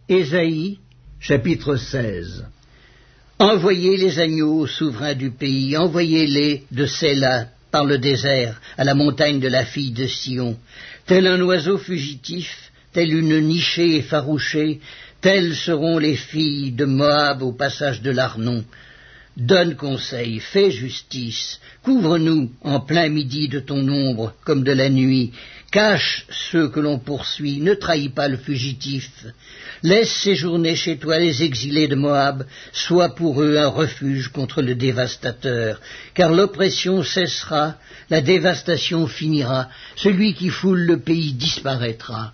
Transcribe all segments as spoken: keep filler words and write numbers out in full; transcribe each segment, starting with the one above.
Ésaïe, chapitre seize. Envoyez les agneaux aux souverains du pays, envoyez-les de Séla par le désert, à la montagne de la fille de Sion. Tel un oiseau fugitif, telle une nichée effarouchée, telles seront les filles de Moab au passage de l'Arnon. Donne conseil, fais justice, couvre-nous en plein midi de ton ombre comme de la nuit, cache ceux que l'on poursuit, ne trahis pas le fugitif. Laisse séjourner chez toi les exilés de Moab, sois pour eux un refuge contre le dévastateur, car l'oppression cessera, la dévastation finira, celui qui foule le pays disparaîtra.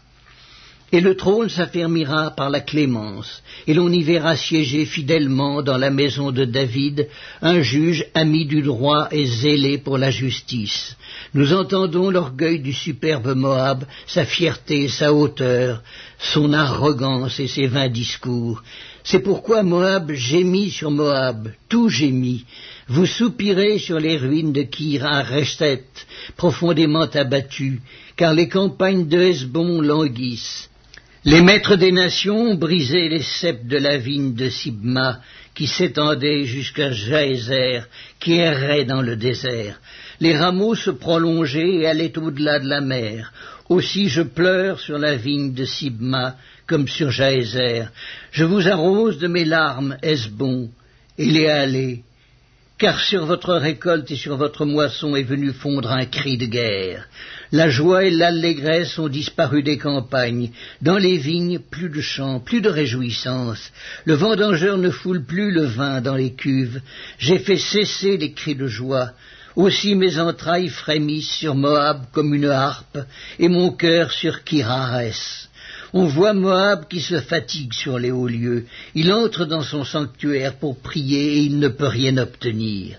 Et le trône s'affermira par la clémence, et l'on y verra siéger fidèlement dans la maison de David un juge ami du droit et zélé pour la justice. Nous entendons l'orgueil du superbe Moab, sa fierté, sa hauteur, son arrogance et ses vains discours. C'est pourquoi Moab gémit sur Moab, tout gémit. Vous soupirez sur les ruines de Kir-Hareset, profondément abattues, car les campagnes de Hesbon languissent. Les maîtres des nations ont brisé les ceps de la vigne de Sibma, qui s'étendait jusqu'à Jaézer, qui errait dans le désert. Les rameaux se prolongeaient et allaient au-delà de la mer. Aussi je pleure sur la vigne de Sibma, comme sur Jaézer. Je vous arrose de mes larmes, Hesbon, Éléalé, car sur votre récolte et sur votre moisson est venu fondre un cri de guerre. La joie et l'allégresse ont disparu des campagnes. Dans les vignes, plus de chants, plus de réjouissance. Le vendangeur ne foule plus le vin dans les cuves. J'ai fait cesser les cris de joie. Aussi mes entrailles frémissent sur Moab comme une harpe, et mon cœur sur Kir-Hares. On voit Moab qui se fatigue sur les hauts lieux. Il entre dans son sanctuaire pour prier et il ne peut rien obtenir.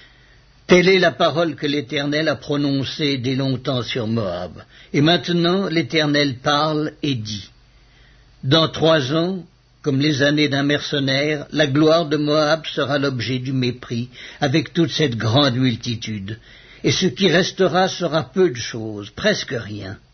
Telle est la parole que l'Éternel a prononcée dès longtemps sur Moab. Et maintenant l'Éternel parle et dit: dans trois ans, comme les années d'un mercenaire, la gloire de Moab sera l'objet du mépris, avec toute cette grande multitude. Et ce qui restera sera peu de choses, presque rien.